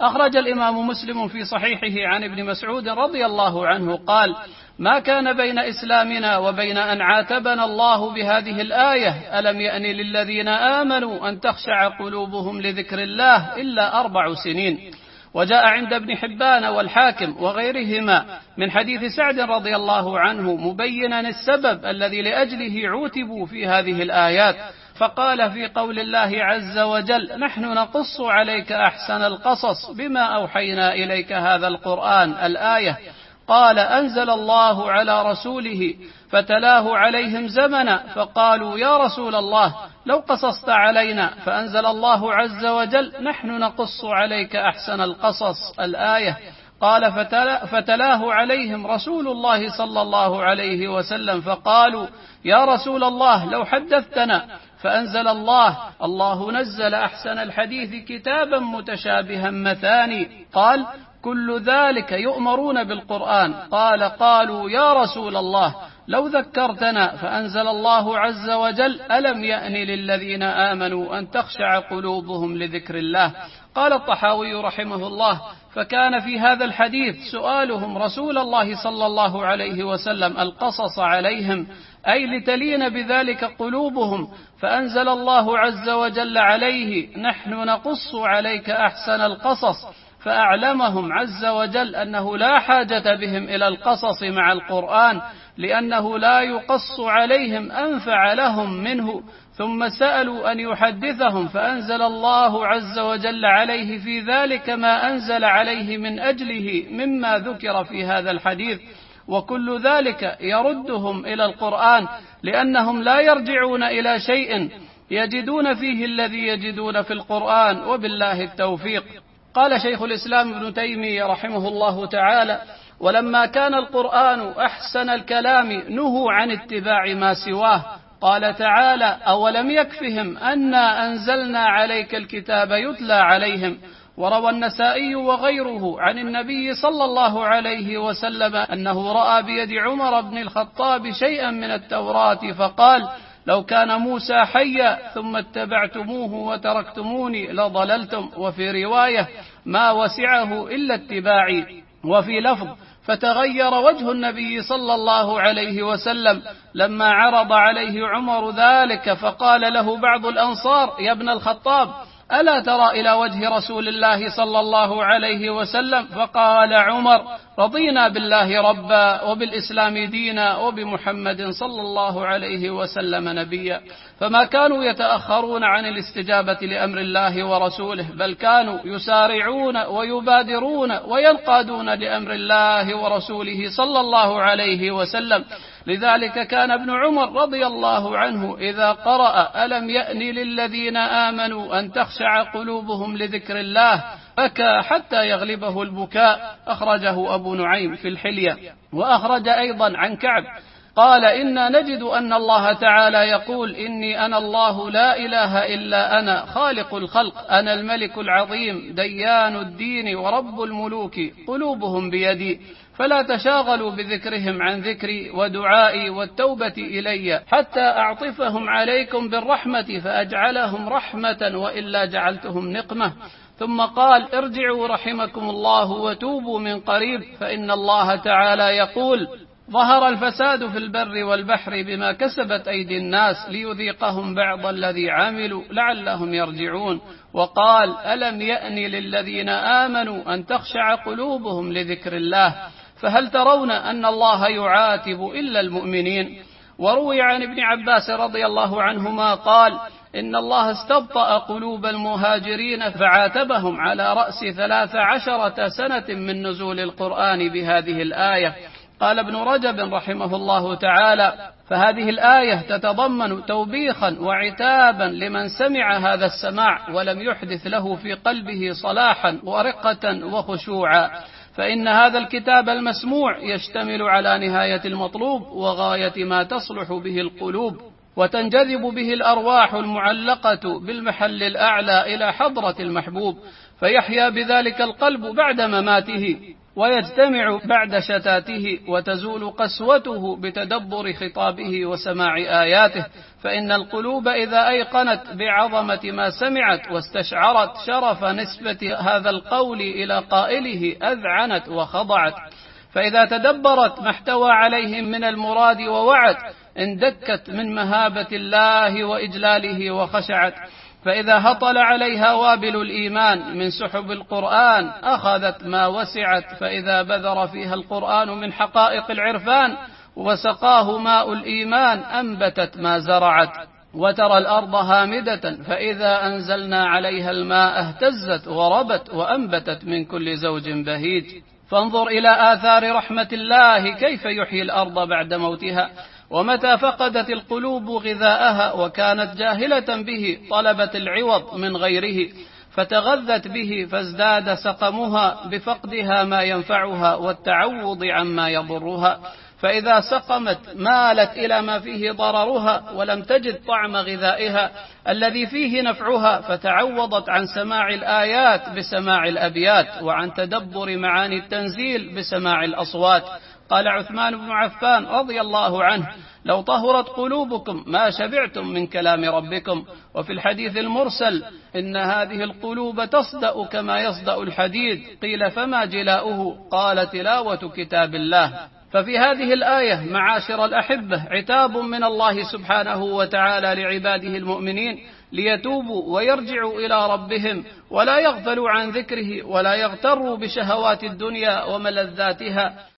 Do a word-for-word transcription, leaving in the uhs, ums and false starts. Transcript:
أخرج الإمام مسلم في صحيحه عن ابن مسعود رضي الله عنه قال: ما كان بين إسلامنا وبين أن عاتبنا الله بهذه الآية ألم يأن للذين آمنوا أن تخشع قلوبهم لذكر الله إلا أربع سنين. وجاء عند ابن حبان والحاكم وغيرهما من حديث سعد رضي الله عنه مبينا السبب الذي لأجله عوتبوا في هذه الآيات، فقال في قول الله عز وجل: نحن نقص عليك أحسن القصص بما أوحينا إليك هذا القرآن الآية. قال: أنزل الله على رسوله فتلاه عليهم زمنا، فقالوا: يا رسول الله لو قصصت علينا، فأنزل الله عز وجل: نحن نقص عليك أحسن القصص الآية. قال: فتلاه عليهم رسول الله صلى الله عليه وسلم، فقالوا: يا رسول الله لو حدثتنا، فأنزل الله: الله نزل أحسن الحديث كتابا متشابها مثاني. قال: كل ذلك يؤمرون بالقرآن. قال: قالوا: يا رسول الله لو ذكرتنا، فأنزل الله عز وجل: ألم يأن للذين آمنوا أن تخشع قلوبهم لذكر الله. قال الطحاوي رحمه الله: فكان في هذا الحديث سؤالهم رسول الله صلى الله عليه وسلم القصص عليهم، أي لتلين بذلك قلوبهم، فأنزل الله عز وجل عليه: نحن نقص عليك أحسن القصص، فأعلمهم عز وجل أنه لا حاجة بهم إلى القصص مع القرآن، لأنه لا يقص عليهم أنفع لهم منه. ثم سألوا أن يحدثهم، فأنزل الله عز وجل عليه في ذلك ما أنزل عليه من أجله مما ذكر في هذا الحديث. وكل ذلك يردهم إلى القرآن، لأنهم لا يرجعون إلى شيء يجدون فيه الذي يجدون في القرآن، وبالله التوفيق. قال شيخ الإسلام ابن تيمية رحمه الله تعالى: ولما كان القرآن أحسن الكلام نهوا عن اتباع ما سواه. قال تعالى: أولم يكفهم أنا أنزلنا عليك الكتاب يتلى عليهم. وروى النسائي وغيره عن النبي صلى الله عليه وسلم أنه رأى بيد عمر بن الخطاب شيئا من التوراة فقال: لو كان موسى حيا ثم اتبعتموه وتركتموني لضللتم. وفي رواية: ما وسعه إلا اتباعي. وفي لفظ: فتغير وجه النبي صلى الله عليه وسلم لما عرض عليه عمر ذلك، فقال له بعض الأنصار: يا ابن الخطاب، ألا ترى إلى وجه رسول الله صلى الله عليه وسلم؟ فقال عمر: رضينا بالله ربا وبالإسلام دينا وبمحمد صلى الله عليه وسلم نبيا. فما كانوا يتأخرون عن الاستجابة لأمر الله ورسوله، بل كانوا يسارعون ويبادرون وينقادون لأمر الله ورسوله صلى الله عليه وسلم. لذلك كان ابن عمر رضي الله عنه إذا قرأ: ألم يأن للذين آمنوا أن تخشع قلوبهم لذكر الله، بكى حتى يغلبه البكاء. أخرجه أبو نعيم في الحلية. وأخرج أيضا عن كعب قال: إنا نجد أن الله تعالى يقول: إني أنا الله لا إله إلا أنا خالق الخلق، أنا الملك العظيم ديان الدين ورب الملوك، قلوبهم بيدي، فلا تشاغلوا بذكرهم عن ذكري ودعائي والتوبة إلي، حتى أعطفهم عليكم بالرحمة فأجعلهم رحمة، وإلا جعلتهم نقمة. ثم قال: ارجعوا رحمكم الله وتوبوا من قريب، فإن الله تعالى يقول: ظهر الفساد في البر والبحر بما كسبت أيدي الناس ليذيقهم بعض الذي عملوا لعلهم يرجعون. وقال: ألم يأن للذين آمنوا أن تخشع قلوبهم لذكر الله. فهل ترون أن الله يعاتب إلا المؤمنين؟ وروي عن ابن عباس رضي الله عنهما قال: إن الله استبطأ قلوب المهاجرين فعاتبهم على رأس ثلاث عشرة سنة من نزول القرآن بهذه الآية. قال ابن رجب رحمه الله تعالى: فهذه الآية تتضمن توبيخا وعتابا لمن سمع هذا السماع ولم يحدث له في قلبه صلاحا ورقة وخشوعا، فإن هذا الكتاب المسموع يشتمل على نهاية المطلوب وغاية ما تصلح به القلوب وتنجذب به الأرواح المعلقة بالمحل الأعلى إلى حضرة المحبوب، فيحيا بذلك القلب بعد مماته. ويجتمع بعد شتاته، وتزول قسوته بتدبر خطابه وسماع آياته، فإن القلوب إذا أيقنت بعظمة ما سمعت واستشعرت شرف نسبة هذا القول إلى قائله أذعنت وخضعت، فإذا تدبرت ما احتوى عليه من المراد ووعت اندكت من مهابة الله وإجلاله وخشعت، فإذا هطل عليها وابل الإيمان من سحب القرآن أخذت ما وسعت، فإذا بذر فيها القرآن من حقائق العرفان وسقاه ماء الإيمان أنبتت ما زرعت. وترى الأرض هامدة فإذا أنزلنا عليها الماء اهتزت وربت وأنبتت من كل زوج بهيج. فانظر إلى آثار رحمة الله كيف يحيي الأرض بعد موتها، ومتى فقدت القلوب غذاءها وكانت جاهلة به طلبت العوض من غيره فتغذت به، فازداد سقمها بفقدها ما ينفعها والتعوض عما يضرها، فإذا سقمت مالت إلى ما فيه ضررها ولم تجد طعم غذائها الذي فيه نفعها، فتعوضت عن سماع الآيات بسماع الأبيات، وعن تدبر معاني التنزيل بسماع الأصوات. قال عثمان بن عفان رضي الله عنه: لو طهرت قلوبكم ما شبعتم من كلام ربكم. وفي الحديث المرسل: إن هذه القلوب تصدأ كما يصدأ الحديد. قيل: فما جلاؤه؟ قال: تلاوة كتاب الله. ففي هذه الآية معاشر الأحبة عتاب من الله سبحانه وتعالى لعباده المؤمنين ليتوبوا ويرجعوا إلى ربهم ولا يغفلوا عن ذكره ولا يغتروا بشهوات الدنيا وملذاتها،